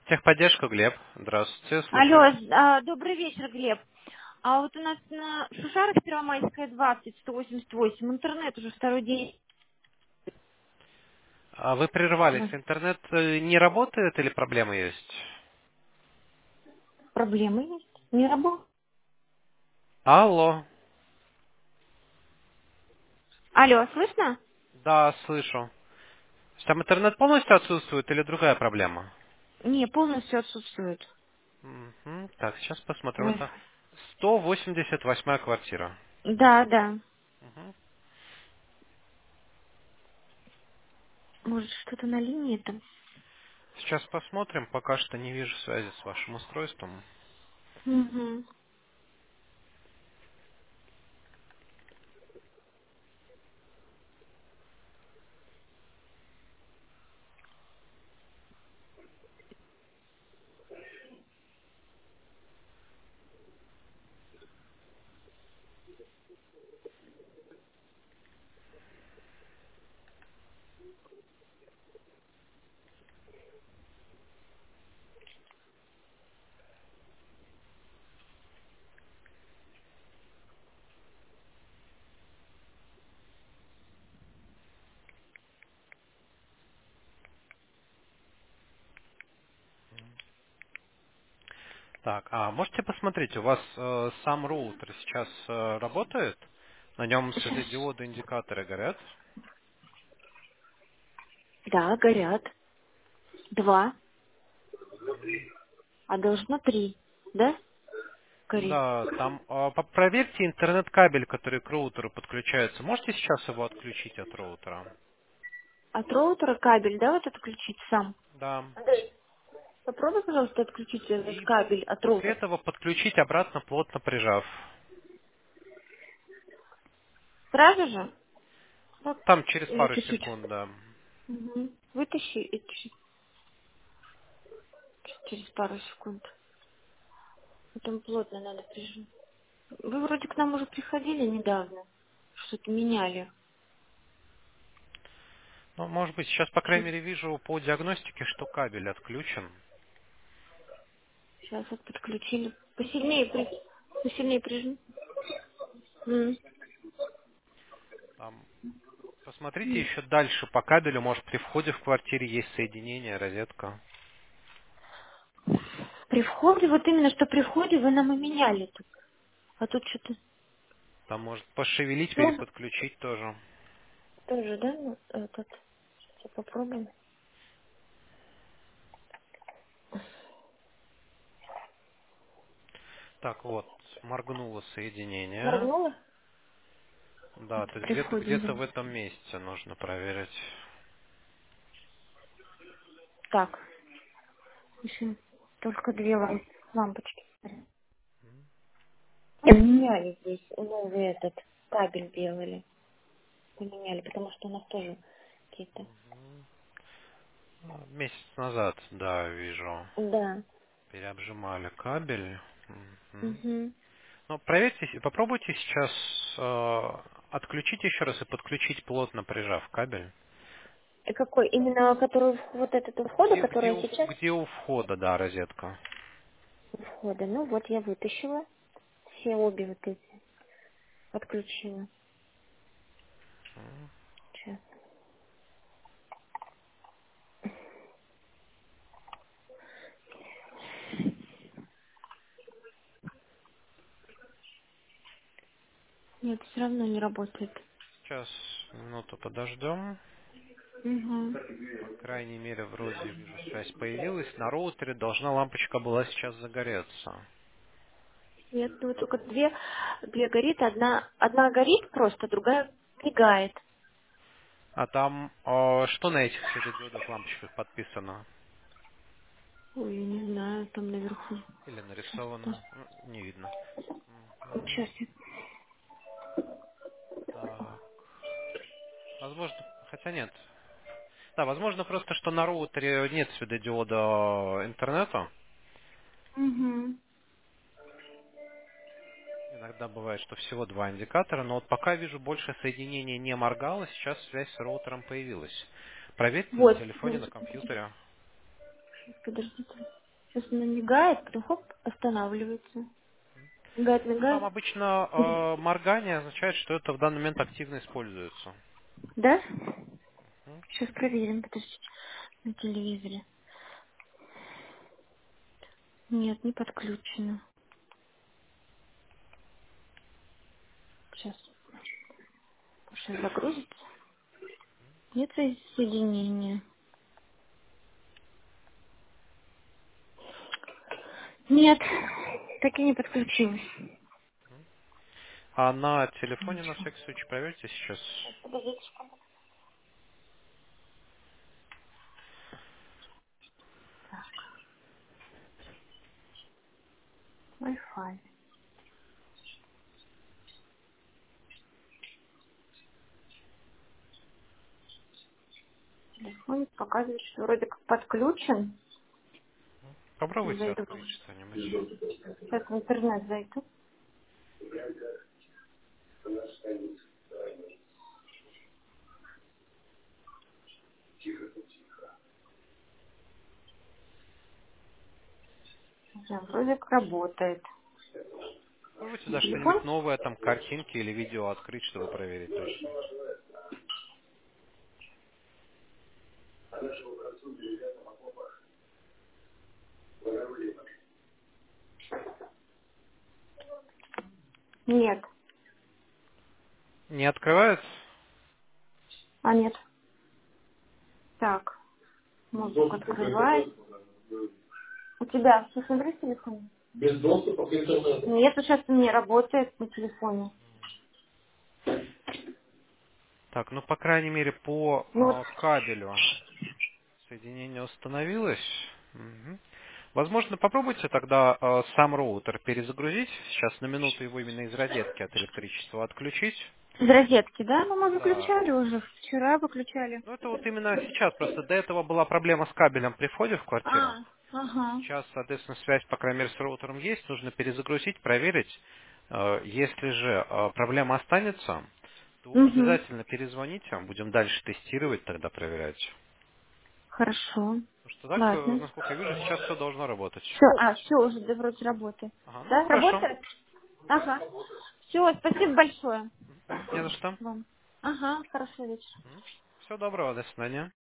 Техподдержка, Глеб. Здравствуйте, Алло, слушаю. добрый вечер, Глеб. А вот у нас на Шушарах Первомайская 20, 188, интернет уже второй день. А вы прервались. Интернет не работает или проблемы есть? Проблемы есть? Не работает? Алло. Алло, слышно? Да, слышу. Там интернет полностью отсутствует или другая проблема? Не, полностью отсутствует. Мгм. Так, сейчас посмотрим. Это Wi-Fi. 188 квартира. Да, да. Мгм. Может, что-то на линии там? Сейчас посмотрим. Пока что не вижу связи с вашим устройством. Угу. Так, а можете посмотреть, у вас сам роутер сейчас работает? На нем Сейчас. светодиоды, индикаторы горят? Да, горят. Два, а должно три. Да? Горит. Да, там проверьте интернет-кабель, который к роутеру подключается. Можете сейчас его отключить от роутера? От роутера кабель, да, вот отключить сам? Да. Попробуй, пожалуйста, отключить этот И кабель от после роутера. этого подключить обратно, плотно прижав. Сразу же? Ну, там через Или пару чуть-чуть? секунд, да. Мгм. Вытащи и через пару секунд. Потом плотно надо прижать. Вы вроде к нам уже приходили недавно. Что-то меняли. Ну, может быть, сейчас, по крайней мере, вижу по диагностике, что кабель отключен. Сейчас вот подключили. Посильнее, посильнее прижми. М. Там, посмотрите еще дальше по кабелю, может, при входе в квартире есть соединение, розетка. При входе, вот именно что при входе вы нам и меняли тут. А тут что-то... Там может пошевелить, Можно переподключить тоже. тоже, да? Ну, этот. Сейчас попробуем. Так, вот, моргнуло соединение. Моргнула? Да, Это то есть при где-то входе. где-то в этом месте нужно проверить. Так, еще только две лампочки. Меняли здесь новый этот кабель делали. Поменяли, потому что у нас тоже какие-то. Месяц назад, да, вижу. Да. Переобжимали кабель. Мгм. Угу. Ну, проверьте, попробуйте сейчас отключить еще раз и подключить плотно, прижав кабель. И какой? Именно который вот этот у входа, которая сейчас Где у входа, да, розетка. у входа. Ну вот я вытащила. Все обе вот эти подключила. Сейчас. Нет, все равно не работает. Сейчас минуту подождем. Угу. По крайней мере, вроде вижу, связь появилась. На роутере должна лампочка была сейчас загореться. Нет, ну только две горит, одна горит просто, другая мигает. А там что на этих светодиодных лампочках подписано? Ой, я не знаю, там наверху. Или Сейчас, да. нарисовано? Не видно. Мгм. Сейчас я... Так, возможно, хотя нет. Да, возможно просто, что на роутере нет светодиода интернета. Угу. Иногда бывает, что всего два индикатора, но вот пока вижу, больше соединение не моргало, сейчас связь с роутером появилась. Проверьте на Вот. телефоне, на компьютере. Сейчас, подождите. Сейчас она мигает, потом хоп, останавливается. Мигает, Ну, там мигает. обычно моргание означает, что это в данный момент активно используется. Да? Мгм. Сейчас проверим, подождите. На телевизоре. Нет, не подключено. Сейчас. Сейчас загрузится. Нет соединения. Нет, так и не подключилась. А на телефоне, на всякий случай, проверьте сейчас. Подождите. Wi-Fi. Телефон показывает, что вроде как подключен. Попробуйте Зайду. открыть что-нибудь. Сейчас в интернет зайду. Да, вроде как работает. Попробуйте, да, Телефон? что-нибудь новое, там, картинки или видео открыть, чтобы проверить точно. Нет. Не открывается? А, нет. Так, музыку открывает. У тебя все смотри в телефоне? Без доступа к интернету. Нет, сейчас не работает на телефоне. Так, ну, по крайней мере, по Ну вот, кабелю соединение установилось. Мгм. Возможно, попробуйте тогда сам роутер перезагрузить. Сейчас на минуту его именно из розетки от электричества отключить. из розетки, да? Ну, мы Да. выключали уже. Вчера выключали. Ну, это вот именно сейчас. Просто до этого была проблема с кабелем при входе в квартиру. А, ага. Сейчас, соответственно, связь, по крайней мере, с роутером есть. Нужно перезагрузить, проверить. Если же проблема останется, то Угу. обязательно перезвоните. Будем дальше тестировать, тогда проверять. Хорошо. Потому что так, Ладно. насколько я вижу, сейчас все должно работать. Все уже, да, вроде работает. Ага, ну Да, хорошо. работает? Ага. Все, спасибо большое Да, не за что. вам. Ага, хорошего вечера. Всего доброго, до свидания.